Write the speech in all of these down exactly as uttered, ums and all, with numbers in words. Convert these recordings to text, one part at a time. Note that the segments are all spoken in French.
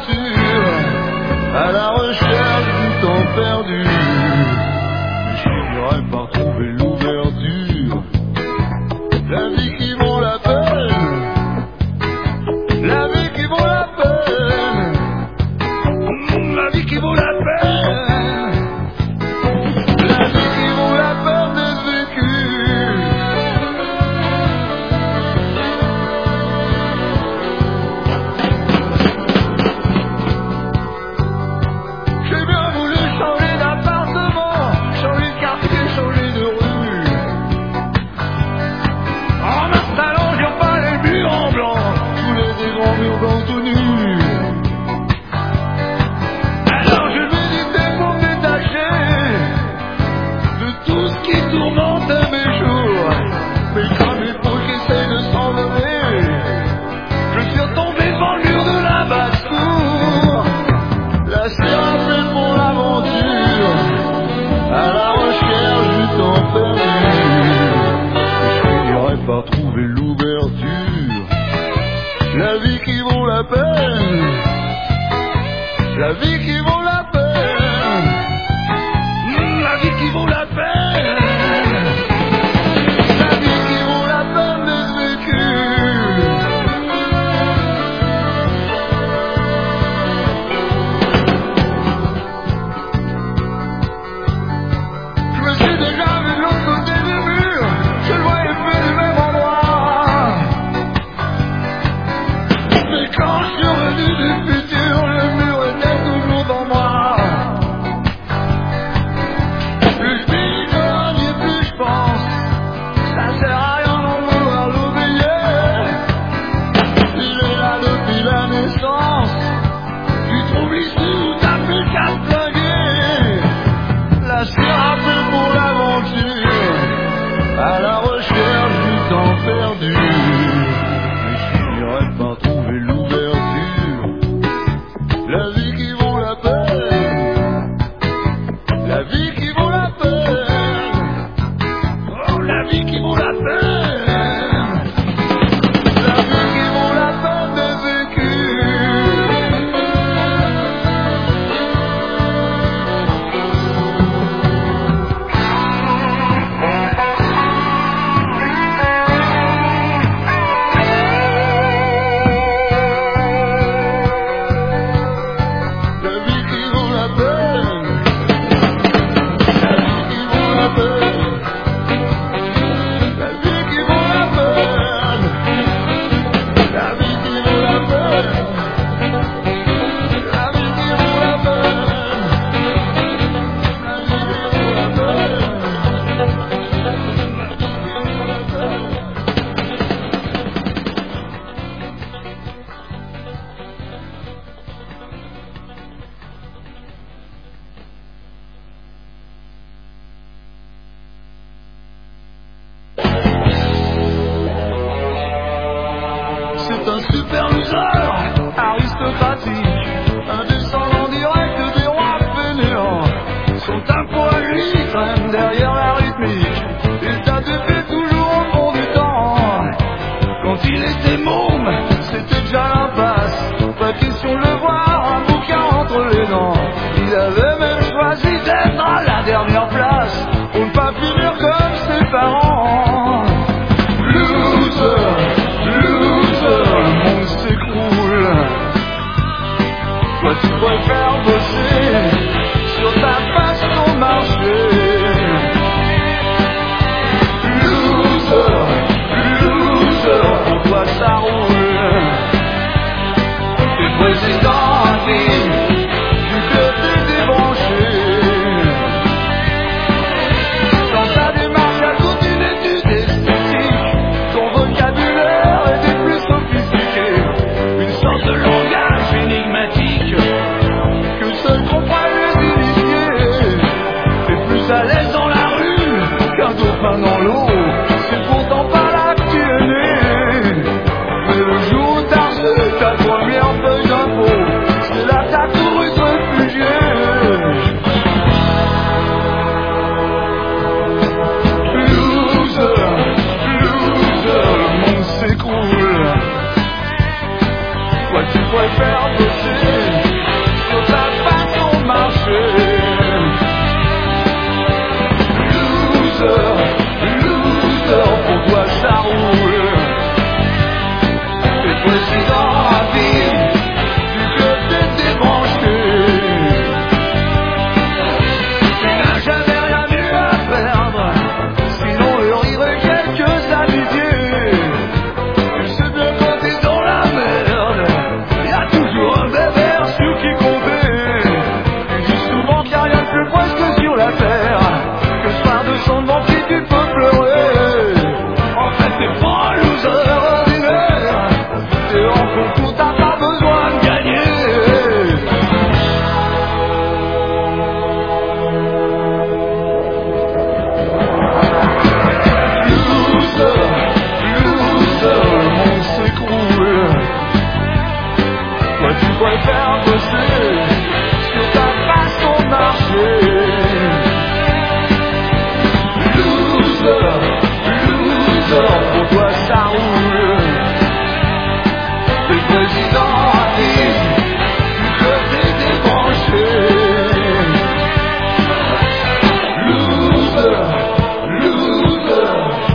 l'aventure, à la recherche du temps perdu. Mais je finirai par trouver l'ouverture. La vie qui vaut la peine, la vie qui vaut la peine, la vie qui vaut la peine, la vie qui vaut la peine d'être vécue. J'ai bien voulu changer d'appartement, changer de quartier, changer de rue. En m'installant, j'ai pas les murs en blanc, je voulais des grands murs blancs tout nus. Alors je méditais pour me détacher de tout ce qui tourmente mes jours. Mais quand mes poches essayent de s'enlever, je suis retombé devant le mur de la basse-cour. La sirène fait pour l'aventure, à la recherche du temps perdu. Je finirai par trouver l'ouverture. La vie qui vaut la peine, la vie qui vaut la peine, la vie qui vaut la peine, la vie qui vaut la peine d'être vécue. Je me suis déjà vu de l'autre côté du mur, je le voyais plus du même endroit. Mais quand je suis revenu du futur, le mur était toujours dans moi. Plus je m'éloigne et plus je pense, ça sert à rien d'en vouloir l'oublier. Il est là depuis la naissance, tu trouves ici où t'as plus qu'à te flinguer. La sirène fait pour l'aventure, à la recherche du temps perdu. Mais je finirai par trouver l'ouverture. La vie qui vaut la peine, la vie qui vaut la peine, oh la vie qui vaut la peine, la vie qui vaut la peine d'être vécue. La vie qui vaut la peine, la vie qui vaut la peine, la vie qui vaut la peine, la vie qui vaut la peine, la vie qui vaut la peine, la vie qui vaut la peine, c'est un super loser, aristocratique, un descendant direct des rois fainéants. Son tempo à lui traîne derrière la rythmique, il t'a fait toujours au fond du temps. Quand il était môme, c'était déjà l'impasse, pas question de le voir, un bouquin entre les dents. Il avait même choisi d'être à la dernière place, pour ne pas finir comme ses parents. Loser, loser, le monde s'écroule. Toi tu préfères bosser sur ta façon de marcher. Loser, loser, pour toi ça roule. T'es président à vie, du côté débranché. Dans ta démarche à toute une étude esthétique, ton vocabulaire était plus sophistiqué. Une sorte de langage énigmatique que seuls comprennent les initiés. T'es plus à l'aise dans la rue qu'un dauphin dans l'eau. C'est pourtant pas là que tu es né. Mais le jour où t'as reçu ta première feuille d'impôt, c'est là que t'as couru te réfugier. Loser, loser, le monde s'écroule. Toi tu préfères bosser tu préfères bosser sur ta façon de marcher. Loser, loser, pour toi ça roule. T'es président à vie, tu veux t'es débranché. Loser, loser,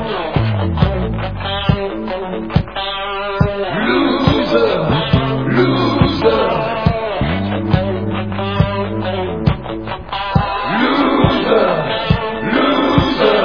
loser, loser, loser, loser.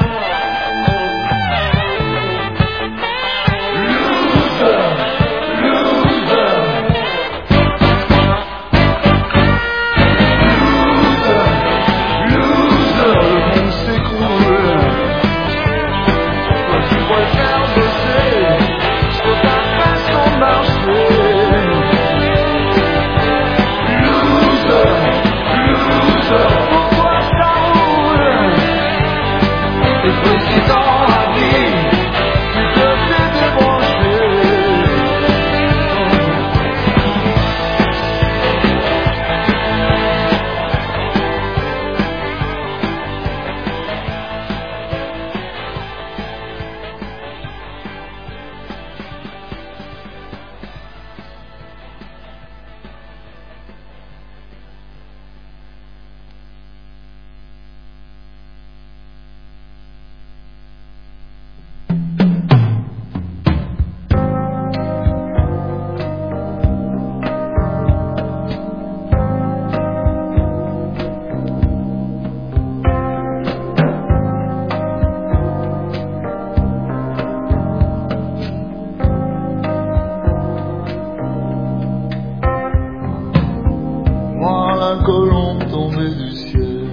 La colombe tombée du ciel,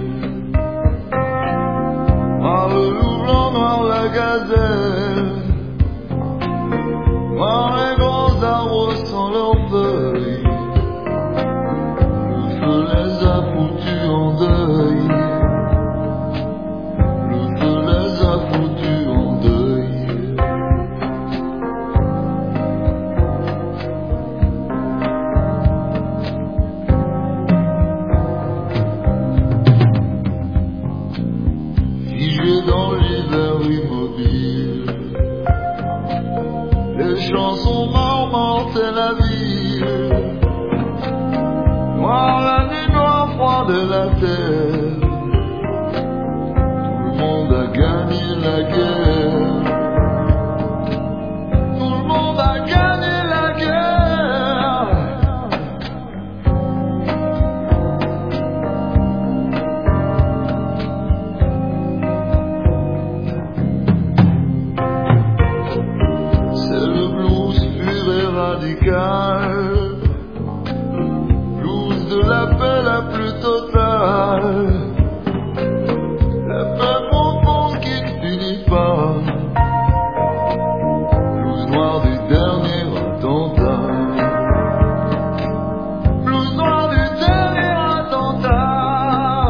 noir le loup blanc, noir la gazelle, noir les grands arbres sans leurs feuilles, le feu les a foutus en deuil, le feu les a foutus en deuil. Dans l'hiver immobile, les chansons marmontent et la ville, noir la nuit, noir froid de la terre, tout le monde a gagné la guerre, tout le monde a gagné la guerre. Blues de la paix la plus totale, la paix profonde qui ne finit pas, blues noir du dernier attentat, blues noir du dernier attentat.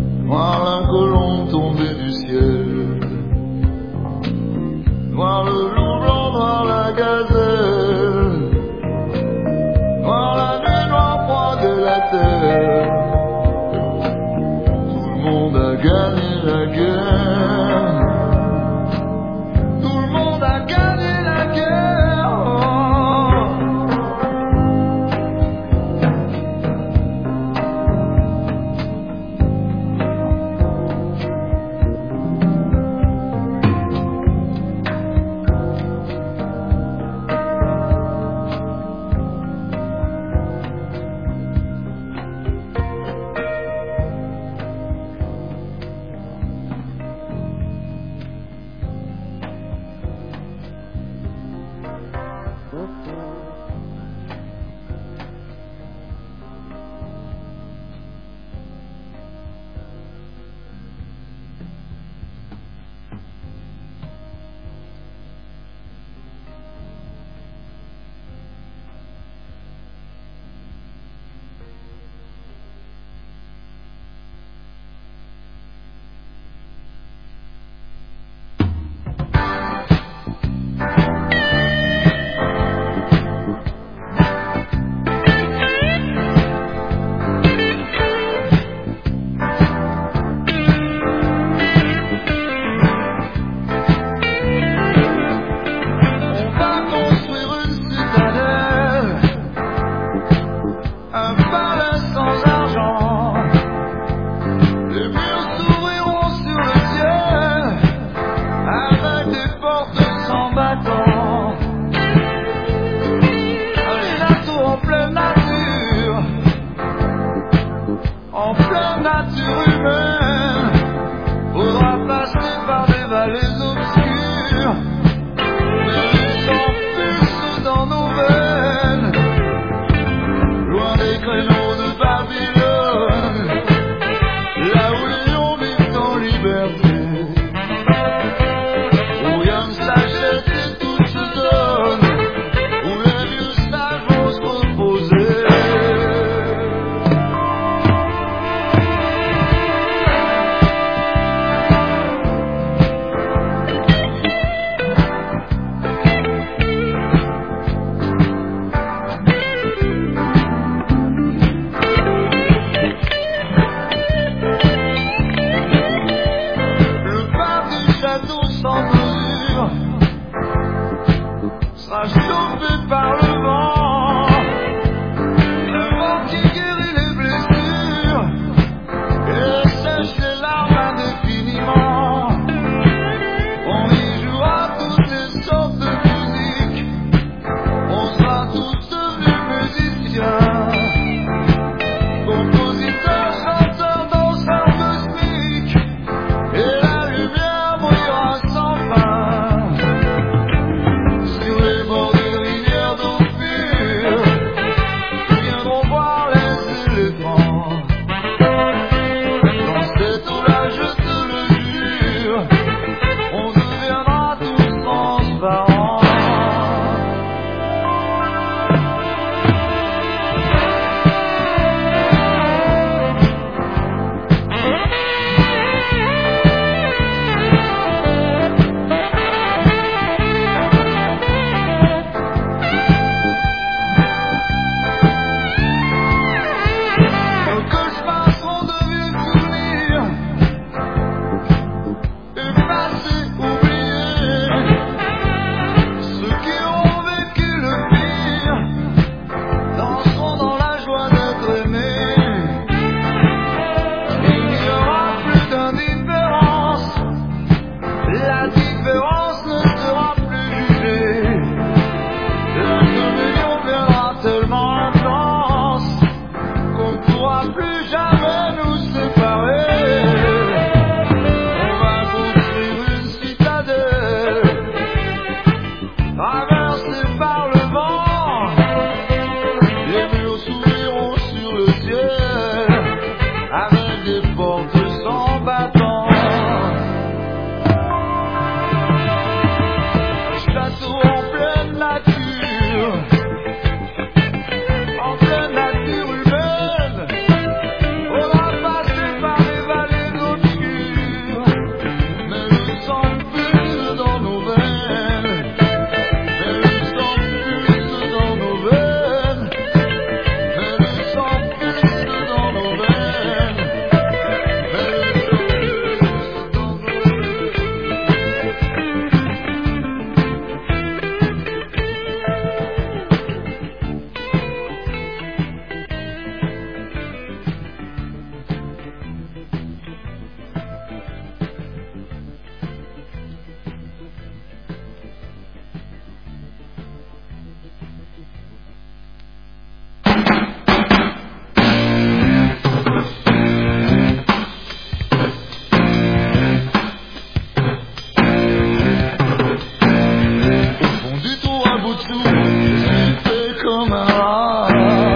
Noir le en battant. Les natos en pleine nature, en pleine nature humaine. Faudra passer par des vallées obscures, mais le sang pulse dans nos veines, loin des créneaux de Babylone, là où les lions vivent en liberté, où rien ne s'achète et tout se donne, où les vieux sages vont se reposer. Sans mesure sera chauffé par le vent, le vent qui guérit les blessures et sèche les larmes indéfiniment. On y jouera toutes les sortes de musique, on sera tous devenus musiciens, compositeurs, chanteurs, danseurs cosmiques, et la lumière brillera sans fin sur les bords des rivières d'eau pure. Viendront voir les éléphants dans cette eau-là, je te le jure, on deviendra tous transparents. Nos cauchemars seront de vieux souvenirs, effacés, oubliés. Ceux qui auront vécu le pire danseront dans la joie d'être aimés. Il n'y aura plus d'indifférence, la différence ne sera plus jugée. La communion viendra tellement intense qu'on ne pourra plus jamais nous séparer. On va construire une citadelle, traversée par le vent. Les murs s'ouvriront sur le ciel, avec des portes sans battants. Château en pleine nature, en pleine nature humaine. Faudra passer par les vallées obscures, mais le sang pulse dans nos veines, mais le sang pulse dans nos veines, mais le sang pulse dans nos veines, mais le sang pulse dans nos veines. Au fond du trou à bout de souffle, j'étais comme un rat.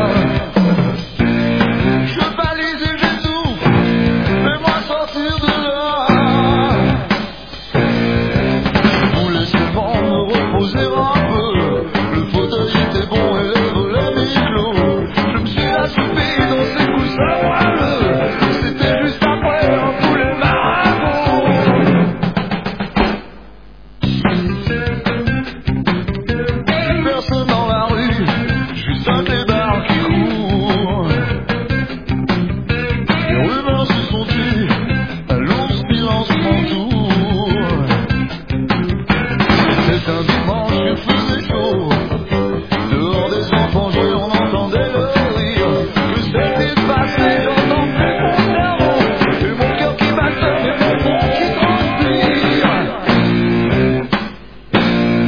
Je balise et j'étouffe, fais-moi sortir de là. On laisse le vent me reposer un peu, le fauteuil était bon et les volets mi-clos. Je me suis assoupi dans ces coussins moelleux, c'était juste après un poulet marathon. Personne dans la rue, juste un débard qui court. Les rumeurs se sont tues, un long silence m'entoure. C'est un dimanche, il faisait chaud, dehors des enfants jouaient, on entendait le rire. Que s'est-il passé, j'entends plus mon cerveau, et mon cœur qui battait, et mon front qui transpire.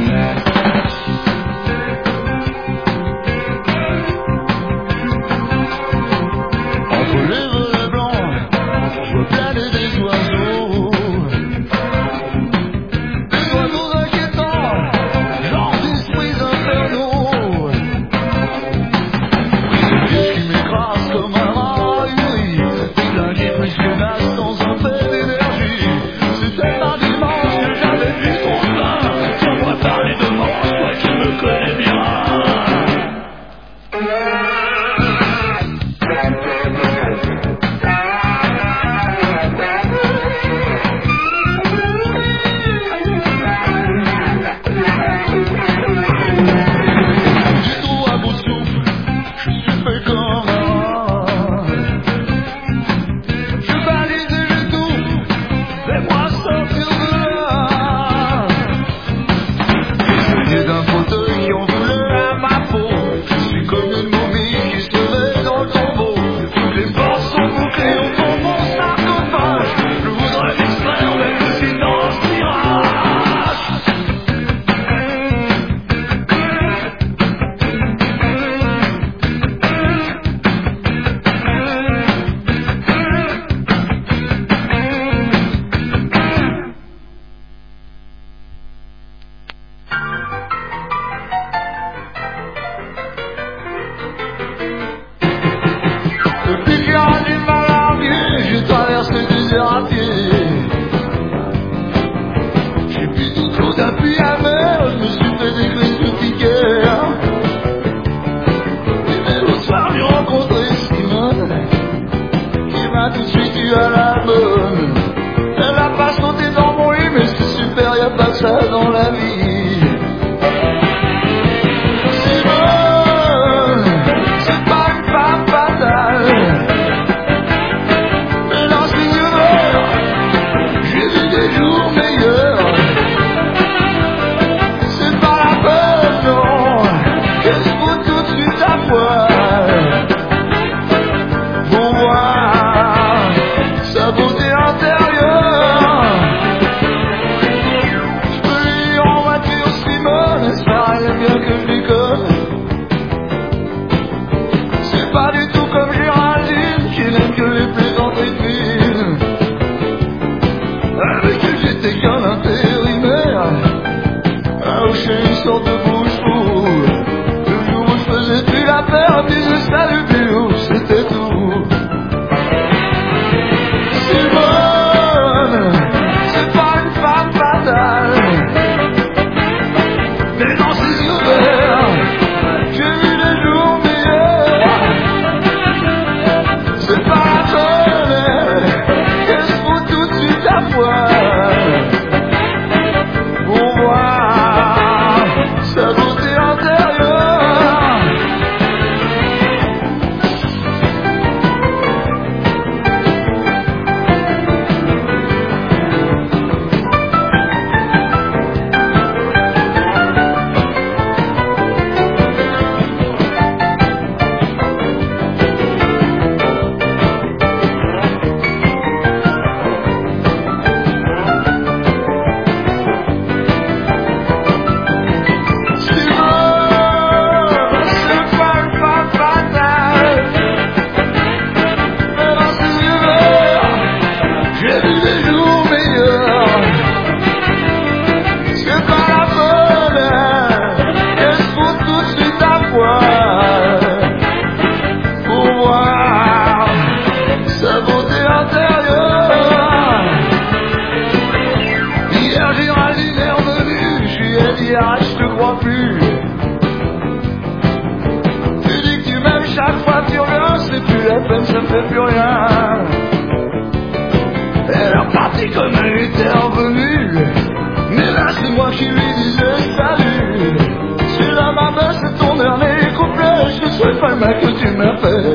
déclenché une sorte de bouche-trou. Le jour où je faisais plus la paire, puis je salue plus haut, c'était tout. Simone, c'est pas une femme fatale, mais dans ses yeux verts, j'ai vu des jours meilleurs. C'est pas la colère qu'elle se fout tout de suite à poil pour voir sa beauté intérieure. Je te crois plus. Tu dis que tu m'aimes chaque fois que tu reviens, c'est plus la peine, ça fait plus rien. Elle est repartie comme elle était revenue, mais là c'est moi qui lui disais salut. Celui-là ma belle, c'est ton dernier couplet, je ne souhaite pas le mal que tu m'as fait.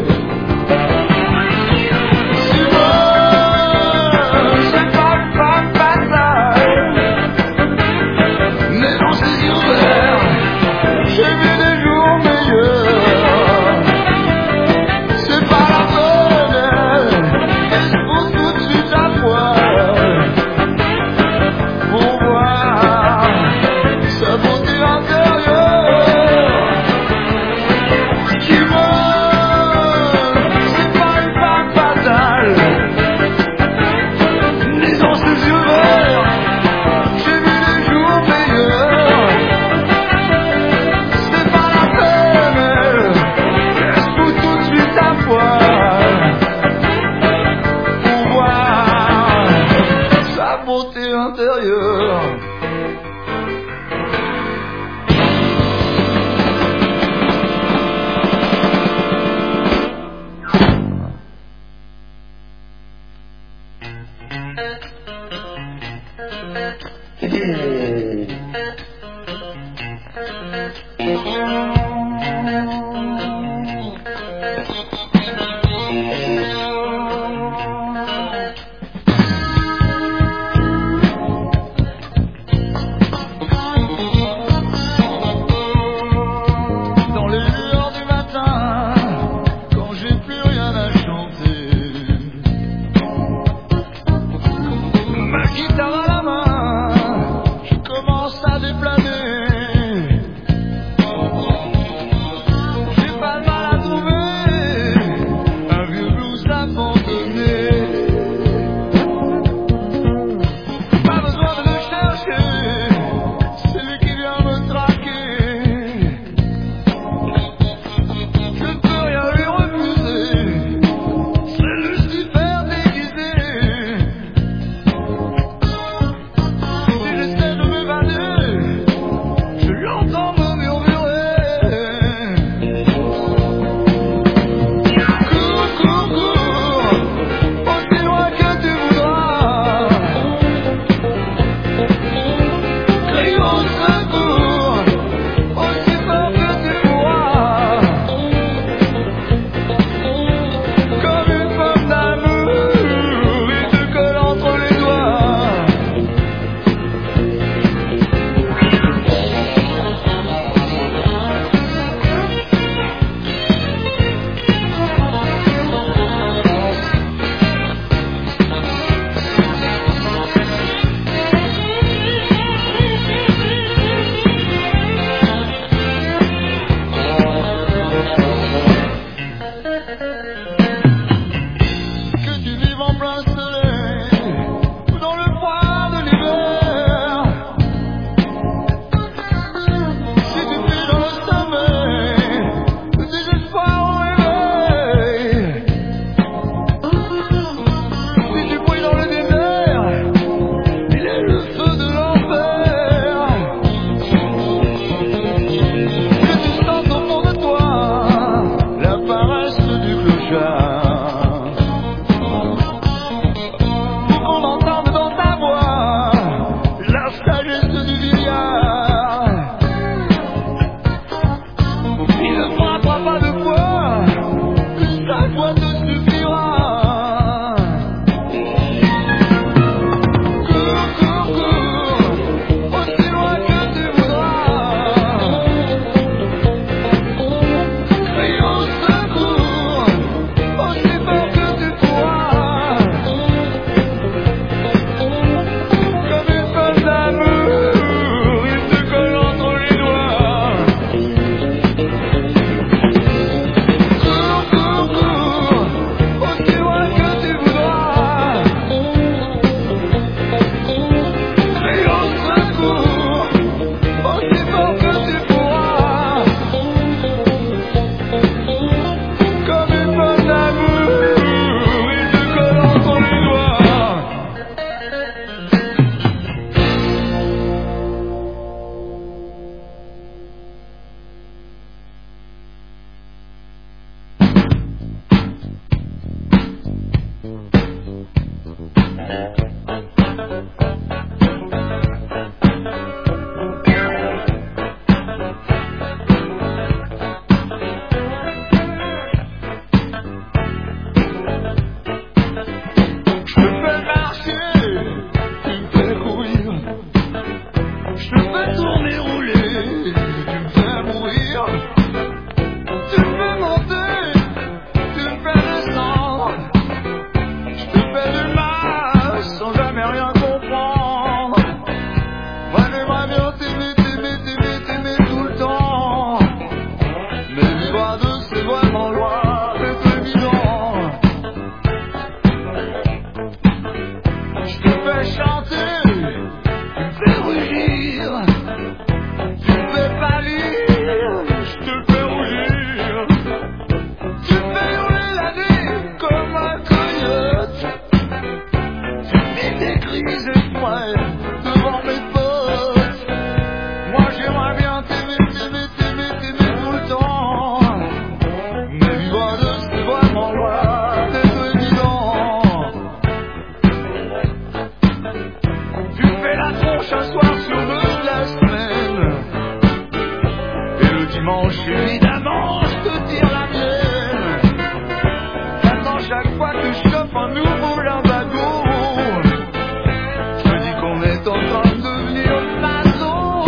manches, évidemment, je te tire la mienne. Maintenant, chaque fois que je chope un nouveau limbago, je me dis qu'on est en train de devenir maso.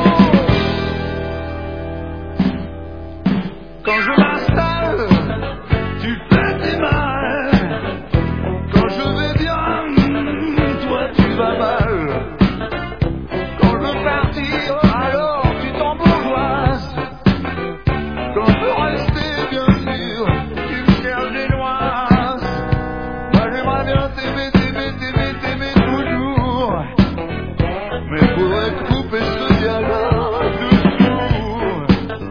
Quand je m'installe, tu fais tes mal. Quand je vais bien, toi tu vas mal. Quand je veux partir, alors tu t'embourgeoises. Quand je veux rester, bien sûr, tu me cherches des noises. Moi j'aimerais bien t'aimer, t'aimer, t'aimer, t'aimer toujours. Mais faudrait couper ce dialogue dessous.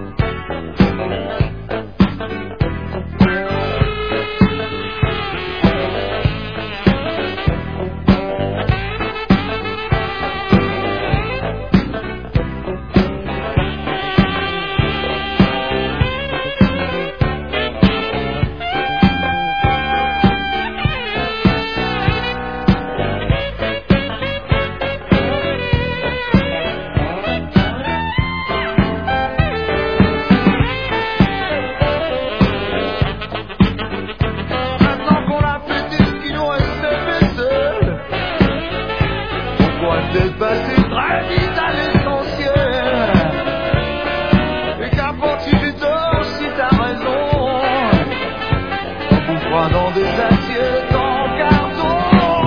Maintenant qu'on a pété ce qu'il nous restait vaisselle, on pourrait peut-être passer très vite à l'essentiel. Et qu'importe si j'ai tort, si t'as raison, on bouffera dans des assiettes en carton.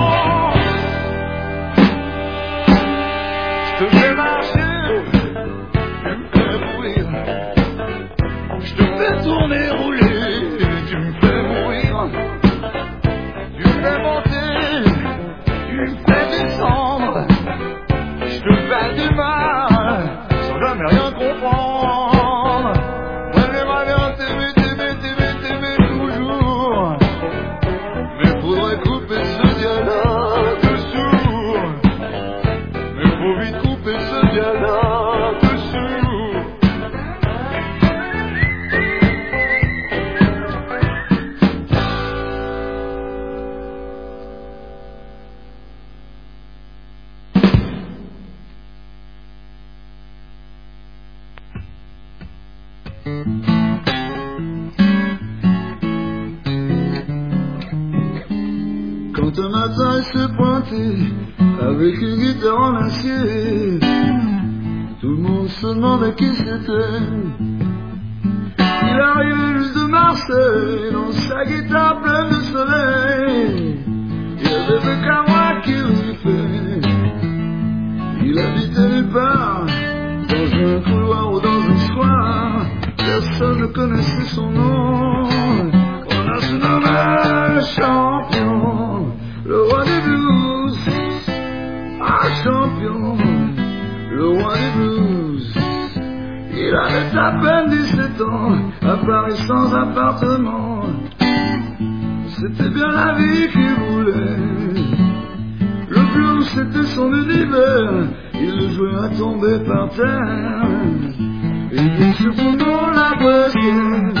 Je te fais marcher, tu me fais mourir. Je te fais tourner, rouler, tu me fais mourir. Tu me fais monter, tu me fais descendre. Je te fais du mal, sans jamais rien comprendre. Moi j'aimerais bien t'aimer, t'aimer, t'aimer, t'aimer toujours. Mais faudrait couper ce dialogue dessous. Mais faut vite couper ce dialogue dessous. Quand un matin il s'est pointé avec une guitare en acier, tout le monde se demandait qui c'était. Il arrivait juste de Marseille dans sa guitare pleine de soleil. Il y avait le carouin qui riffait. Il habitait nulle part, dans un couloir ou dans un soir. Personne ne connaissait son nom. On a se nommé le champion, le roi des blues. Ah, champion, le roi des blues. Il avait à peine dix-sept ans, à Paris sans appartement. C'était bien la vie qu'il voulait. Le blues c'était son univers, il le jouait à tomber par terre. Et bien surtout dans la Bretagne,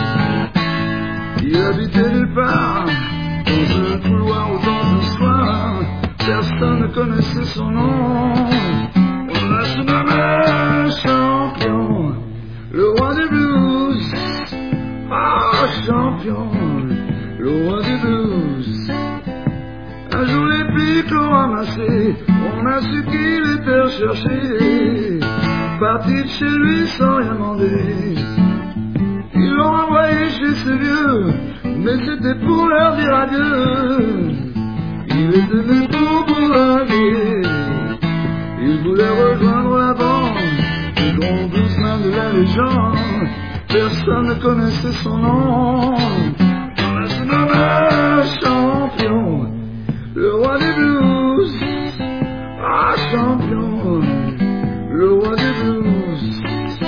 il habitait nulle part, dans un couloir ou dans un soir. Personne ne connaissait son nom. On a se nommé champion, le roi des blues. Ah, champion, le roi des blues. Un jour les flics l'ont ramassé, on a su qu'il était recherché. Parti de chez lui sans rien demander. Ils l'ont envoyé chez ses vieux, mais c'était pour leur dire adieu. Il était venu pour bourlinguer, il voulait rejoindre la bande, le grand bluesman de la légende. Personne ne connaissait son nom. On a se nommé champion, le roi des blues. Ah, champion, le roi des blues.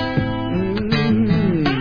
Mmh.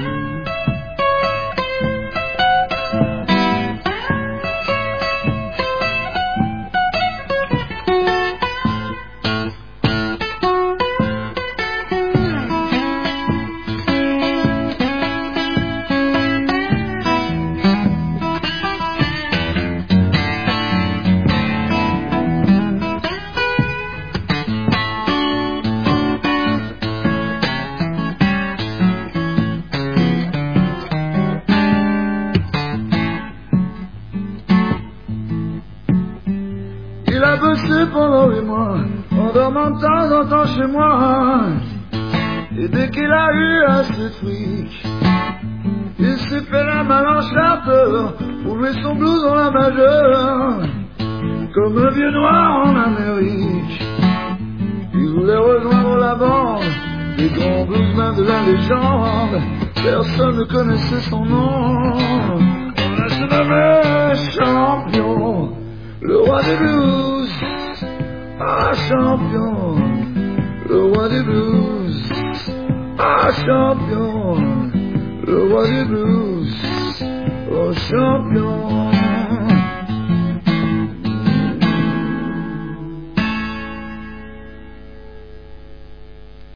trente ans chez moi. Et dès qu'il a eu assez de fric, il s'est fait la main en charter pour mettre son blues dans la majeure. Comme un vieux noir en Amérique, il voulait rejoindre la bande des grands bluesmen de la légende. Personne ne connaissait son nom. On a se nommé champion, le roi des blues. Ah, champion, le roi des blues. Ah, champion, le roi des blues. Oh, champion.